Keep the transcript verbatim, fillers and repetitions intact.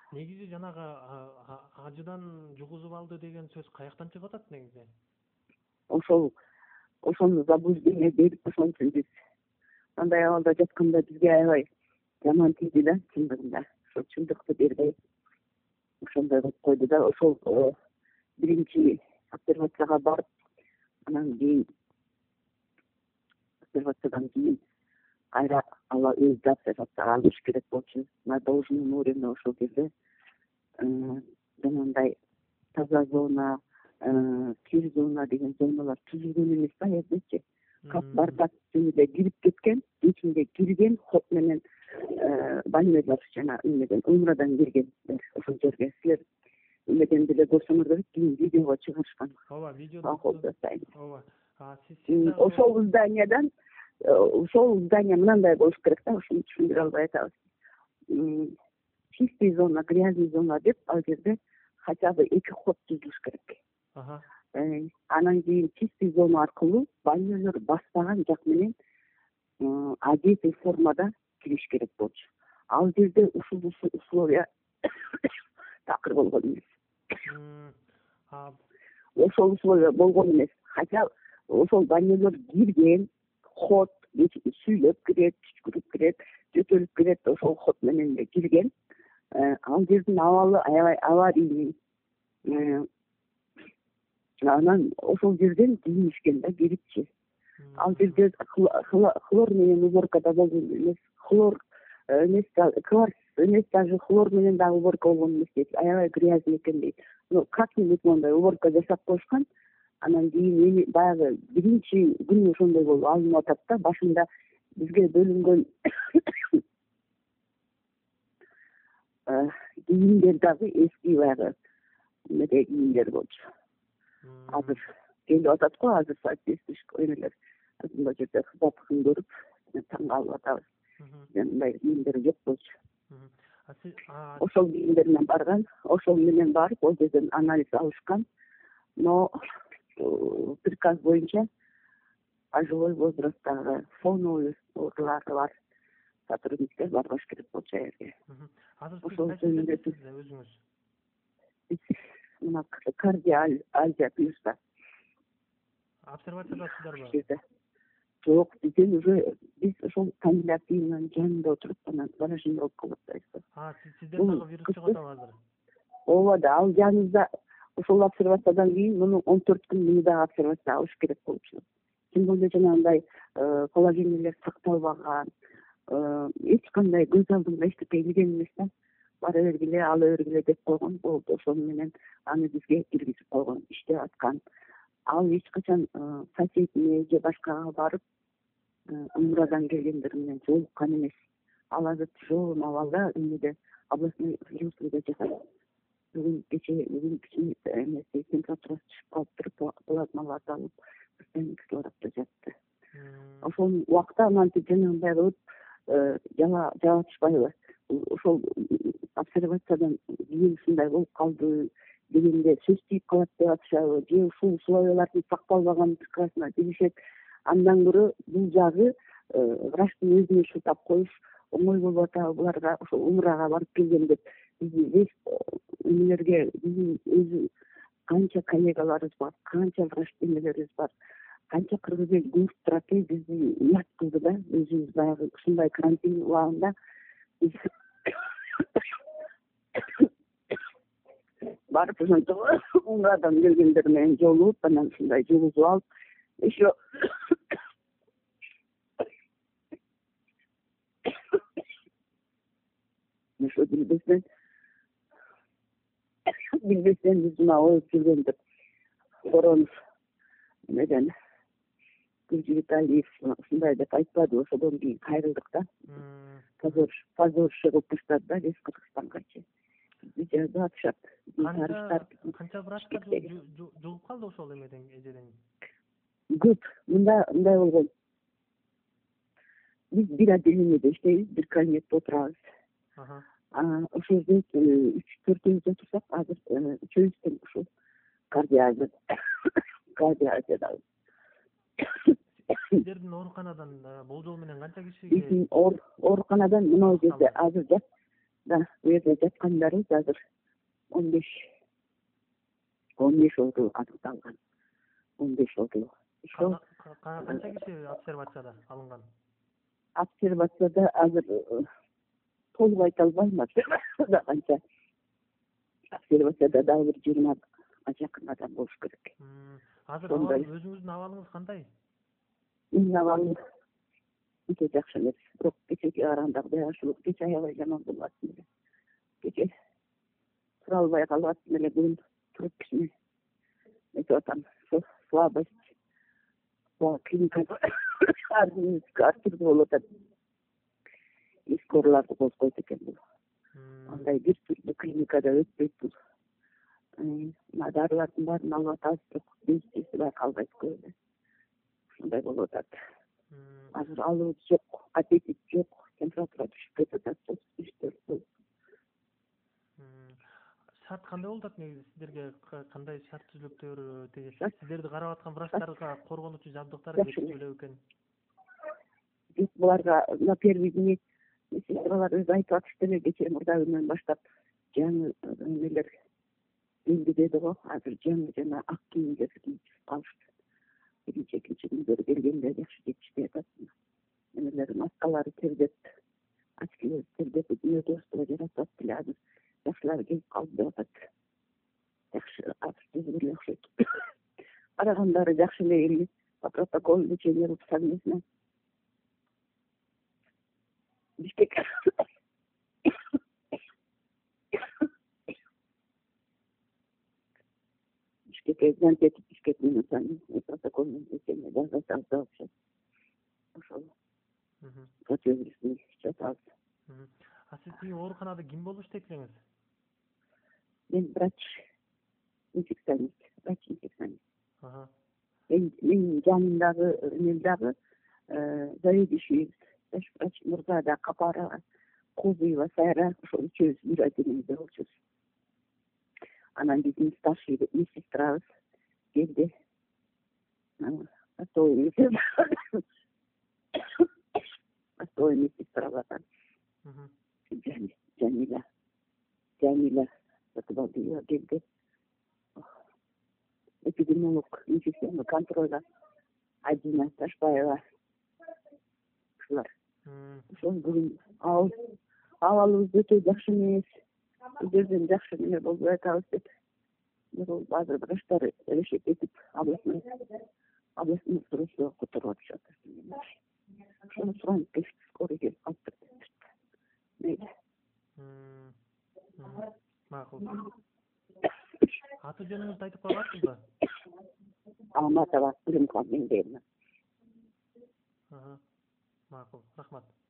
негизи жанагы ажыдан жугузуп алды деген сөз каяктан чыгып атат негизи? Ошол ошону заблуждение берип ошон үчүн биз андай абалда жатканда бизге аябай жаман тийди да, чындыгында ошо чындыкты бербей ошондой кылып койду да. Ошол биринчи обсервацияга барып, анан кийин обсервациядан кийин кайра ала өзү обсервацияга алыш керек болчу. На должном уровне ошол кезде жанагындай таза зона, кир зона деген зоналар түзүлгөн эмес да эсечи. Как бардак түнүдө кирип кеткен, ичинде кирген ход менен больнойлор жана эмеден умрадан киргендер ошол жерге. Силер эмеден деле көрсөңөр керек, кийин видеого чыгарышкан. Ооба, видео. Ооба. Сиз ошол зданиядан ошол здание мындай болуш керек да, ошону түшүндүрө албай атабыз. Чистый зона, грязный зона деп ал жерде хотя бы эки ход түзүлүш керек. Анан кийин чистый зона аркылуу больнойлор баспаган жак менен одетый формада кириш керек болчу. Ал жерде ушул условия такыр болгон эмес. Ошол условия болгон эмес. Хотя ошол больнойлор кирген ход сүйлөп кирет, түшкүрүп кирет, жөтөлүп кирет, ошол ход менен эле кирген. Ал жердин абалы аябай аварийный. Анан ошол жерден кийинишкен да кирипчи. Ал жерде хлор менен уборкада болгон эмес. Хлор эмес, кварц эмес, даже хлор менен дагы уборка болгон эмес дейт. Аябай грязный экен дейт. Ну, как-нибудь мондай уборка жашап коюшкан. Анан кийин баягы биринчи күнү ошондой болуп алынып атат да. Башында бизге бөлүнгөн кийимдер дагы эски баягы эмеде кийимдер болчу. Азыр келип атат го, азыр соответствующий эмелер мына жерде кызматын көрүп таң калып атабыз. Мындай кийимдер жок болчу. Ошол кийимдер менен барган, ошол менен барып, ол жерден анализ алышкан. Но приказ боюнча пожилой возрасттагы фоновый оорулары бар сотрудниктер барбаш керек болчу жерге. Ошол жөнүндө өзүңүз мына кардиалия плюста обсервациядасыздарбы? Жок, бизден уже биз ошол тамилятыйнын жанында отуруп анан заражение болуп калып атабыз. А, сизден дагы вирус чыгып атабы азыр? Ооба да, ал жаныбызда ошол обсервациядан кийин муну он төрт күн муну дагы обсервация алыш керек болчу. Тем более жанагындай положениелер сакталбаган, эч кандай көз алдымда эчтеке илген эмес да. Бара бергиле, ала бергиле деп койгон болду. Ошол менен аны бизге киргизип койгон, иштеп аткан. Ал эч качан соседине же башкага барып умрадан келгендер менен жолуккан эмес. Ал азыр тяжелый абалда эмеде областной вирусында жатат. Бүгүн кече бүгүн эмеси температурасы түшүп калыптыр, плазмаларды алып постоянно кислороддо жатты. Ошол убакта мынтип жанагындай кылып жала жабатышпайбы? Ошол обсервациядан кийин ушундай болуп калды дегенде сөз тийип калат деп атышабы? Же ушул условиялардын сакталбаганын прекрасно билишет. Андан көрө бул жагы врачтын өзүнө шылтап коюш оңой болуп атабы буларга, ошол умрага барып келген деп. Биз эмелерге биздин өзү канча коллегаларыбыз бар, канча врач эмелерибиз бар, канча кыргыз эл көрүп турат, бизди уят кылды да. Өзүбүз баягы ушундай карантин убагында барып ошентип умрадан келгендер менен жолугуп, анан ушундай жугузуп алып, еще ошо билбестен билбестен биз мына оюп жүргөндөк Воронов эмеден Гүлжигиталиев ушундай деп айтпады, ошодон кийин кайрылдык да. Позор, позорше кылып таштады да биз Кыргызстангачы. Бизди жазып атышат. Канча врачка жугуп калды ошол эмеден эжеден? Көп. Мында мындай болгон. Биз бир отделениеде иштейбиз, бир кабинетте отурабыз. Ошол жерде үч төртөөбүз отурсак, азыр үчөөбүз тең ушул кардиология кардиологиядабыз. Сиздердин ооруканадан болжол менен канча кишиге? Биздин ооруканадан мына жерде азыр да бу жерде жаткандарыбыз азыр он беш он беш oldu аныкталган. он беш oldu. Ошо канча киши обсервацияда алынган? Обсервацияда азыр толук айта албайм, обсервацияда канча. Обсервацияда дагы бир жыйырмага жакын адам болуш керек. Азыр өзүңүздүн абалыңыз кандай? Менин абалым өтө жакшы эмес. Бирок кечеге караганда Кудай ушул кече аябай жаман болуп аттым эле. Кече тура албай калып аттым эле, бүгүн туруп кичине нетип атам. Слабость. Клиникада артырды болуп атат. И скороларды козгойт экен бул. Андай бир түрдүү клиникада өтпөйт бул. Мына дарылардын баарын алып атабыз, бирок действиеси байкалбайт көбү. Ушундай болуп атат. Азыр алуу жок, аппетит жок, температура түшүп кетип атат, отуз беш төрт. Шарт кандай болуп атат негизи? Сиздерге кандай шарт түзүлүптөр? Тиги сиздерди карап аткан врачтарга коргонуучу жабдыктар жетиштүү беле экен? Биз буларга на первый дни медсестралар өзү айтып атышты эле, кечээ мурда күнүнөн баштап жаңы эмелер келди деди го. Азыр жаңы жана ак кийимдер кийип калышты. Биринчи экинчи күндөрү келгенде жакшы жетишпей атат. Эмелер маскалары тердеп, очкилер тердеп, дөөстүгө жаратат деле. Азыр жакшылары келип калды деп атат. Жакшы азыр түзүп эле окшойт. Карагандары жакшы эле келди. По протоколу лечения совместно. Бишкек Бишкек занятие Бишкек минутами протокольное лечение жазат вообще. Ошол. Противовирусный жатабыз. А сиз тиги ооруканада ким болуп иштейт элеңиз? Мен врач, инфекционист, врач инфекционист. Ага. Мен менин жанымдагы мен дагы заведующий врач Мурзада Капарова, Кузыева Сайра, ошол үчөөбүз бир отделениеде болчубуз. Анан биздин старший медсестрабыз келди. Постой медсестра. Постой медсестра бар. Jamila. Jamila Сатыбалдиева келди. Эпидемиолог инфекционный контроля Адина Ташбаева. Ушулар. Ошол бүгүн абалыбыз өтө жакшы эмес. Өздөрүнүн жакшы эмне болбой атабыз деп. Бул баары врачтар решить этип областной областной стройство которого атышат. Ошону суранып келишти, скорый келип калыптыр деп. Мейли. Макул. Аты жөнүңүздү айтып кое аласызбы? Алматова Пулимкова мен деймин. Ага. Макул. Рахмат.